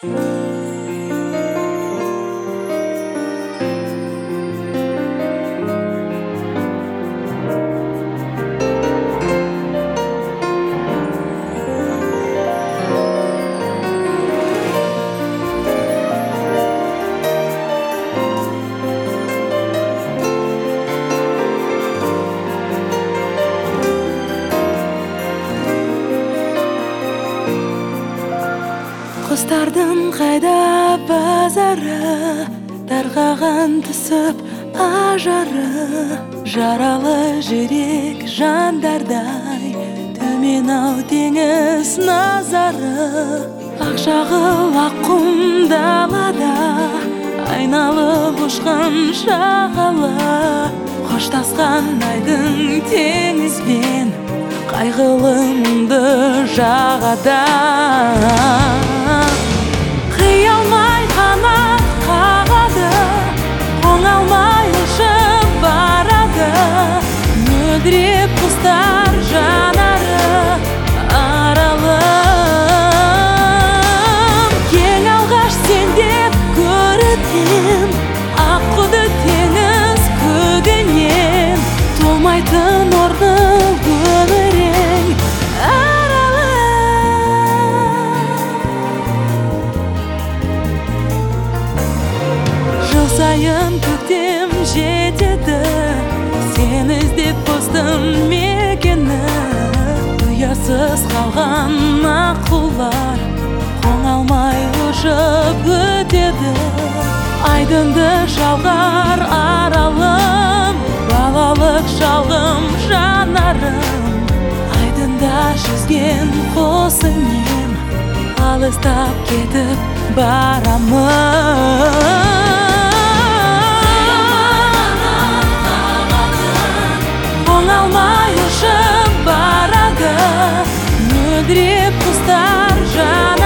Құстардың қайда базары, тарқаған түсіп ажары, жаралы жүрек жандардай төмен ау теңіз назары. Ақшағыл аққұм далада айналып ұшқан шағала, қоштасқан айдың теңізбен қайғылы мұңды жағада. Қиялмай қанат қағады, оңалмай ұшып барады, мөлдіреп құстар жанары аралым. Ең алғаш сен деп көрдім, аққуды теңіз көгінен, толмайтын орны өмірің сайын көктем жетеді, сен іздеп бостым мекені. Ұясыз қалған аққулар қоңалмай ұшып өтеді, айдынды жалғар аралым, балалық шалғым жанарым. Айдында жүзген қос інем алыстап кетіп барамын. Оңалмай ұшып барады, мөлдіреп құстар жанары